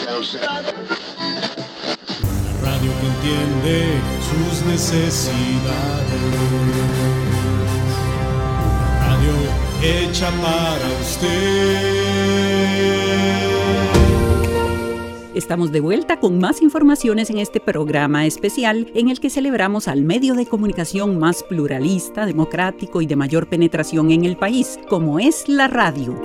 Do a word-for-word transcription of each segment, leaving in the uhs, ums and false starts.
Radio que entiende sus necesidades. Una radio hecha para usted. Estamos de vuelta con más informaciones en este programa especial en el que celebramos al medio de comunicación más pluralista, democrático y de mayor penetración en el país, como es la radio.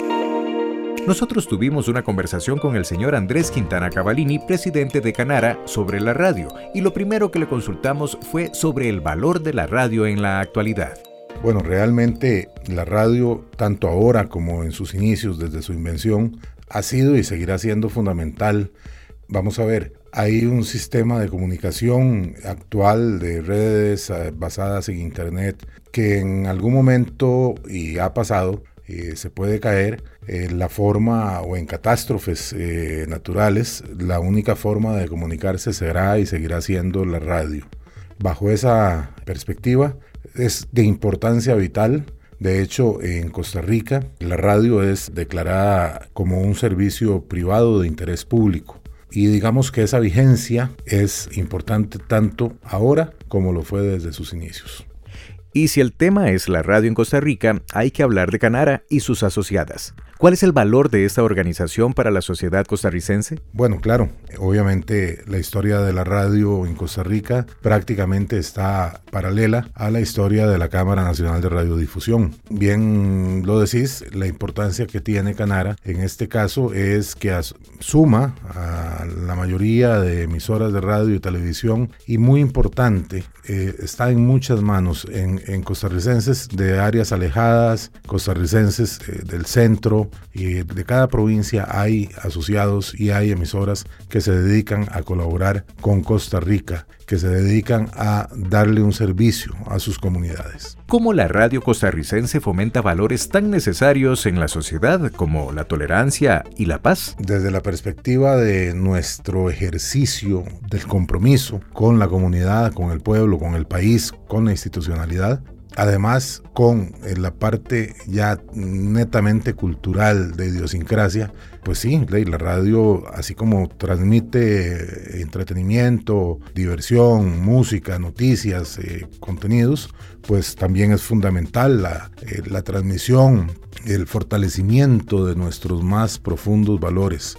Nosotros tuvimos una conversación con el señor Andrés Quintana Cavallini, presidente de Canara, sobre la radio, y lo primero que le consultamos fue sobre el valor de la radio en la actualidad. Bueno, realmente la radio, tanto ahora como en sus inicios, desde su invención, ha sido y seguirá siendo fundamental. Vamos a ver, hay un sistema de comunicación actual de redes basadas en internet que en algún momento, y ha pasado, eh, se puede caer en la forma o en catástrofes eh, naturales. La única forma de comunicarse será y seguirá siendo la radio. Bajo esa perspectiva es de importancia vital. De hecho, en Costa Rica, la radio es declarada como un servicio privado de interés público. Y digamos que esa vigencia es importante tanto ahora como lo fue desde sus inicios. Y si el tema es la radio en Costa Rica, hay que hablar de Canara y sus asociadas. ¿Cuál es el valor de esta organización para la sociedad costarricense? Bueno, claro, obviamente la historia de la radio en Costa Rica prácticamente está paralela a la historia de la Cámara Nacional de Radiodifusión. Bien lo decís, la importancia que tiene Canara en este caso es que suma a la mayoría de emisoras de radio y televisión, y muy importante, eh, está en muchas manos, en, en costarricenses de áreas alejadas, costarricenses eh, del centro, y de cada provincia hay asociados y hay emisoras que se dedican a colaborar con Costa Rica, que se dedican a darle un servicio a sus comunidades. ¿Cómo la radio costarricense fomenta valores tan necesarios en la sociedad como la tolerancia y la paz? Desde la perspectiva de nuestro ejercicio del compromiso con la comunidad, con el pueblo, con el país, con la institucionalidad, además con la parte ya netamente cultural de idiosincrasia, pues sí, la radio, así como transmite entretenimiento, diversión, música, noticias, eh, contenidos, pues también es fundamental la, eh, la transmisión, el fortalecimiento de nuestros más profundos valores.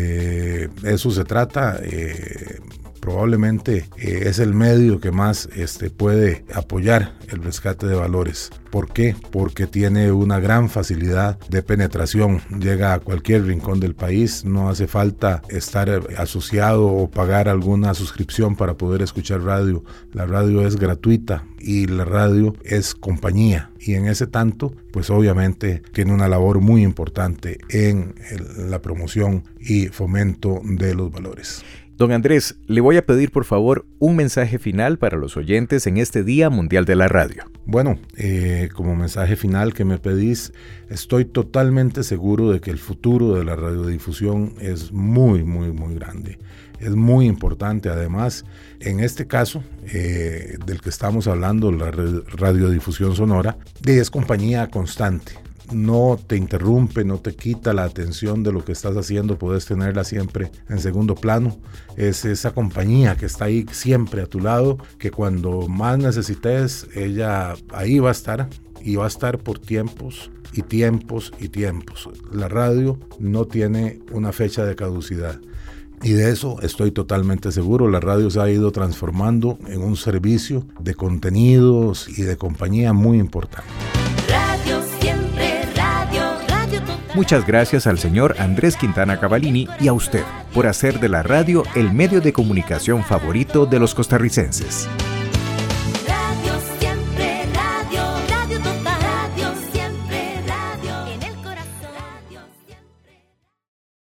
De eso se trata. Eh, Probablemente eh, es el medio que más este, puede apoyar el rescate de valores. ¿Por qué? Porque tiene una gran facilidad de penetración. Llega a cualquier rincón del país. No hace falta estar asociado o pagar alguna suscripción para poder escuchar radio. La radio es gratuita y la radio es compañía. Y en ese tanto, pues obviamente tiene una labor muy importante en el, la promoción y fomento de los valores. Don Andrés, le voy a pedir por favor un mensaje final para los oyentes en este Día Mundial de la Radio. Bueno, eh, como mensaje final que me pedís, estoy totalmente seguro de que el futuro de la radiodifusión es muy, muy, muy grande. Es muy importante, además, en este caso eh, del que estamos hablando, la radiodifusión sonora, es compañía constante. No te interrumpe, no te quita la atención de lo que estás haciendo, puedes tenerla siempre en segundo plano. Es esa compañía que está ahí siempre a tu lado, que cuando más necesites, ella ahí va a estar, y va a estar por tiempos y tiempos y tiempos. La radio no tiene una fecha de caducidad. Y de eso estoy totalmente seguro. La radio se ha ido transformando en un servicio de contenidos y de compañía muy importante. Radio siempre, radio, radio total. Muchas gracias al señor Andrés Quintana Cavallini y a usted por hacer de la radio el medio de comunicación favorito de los costarricenses.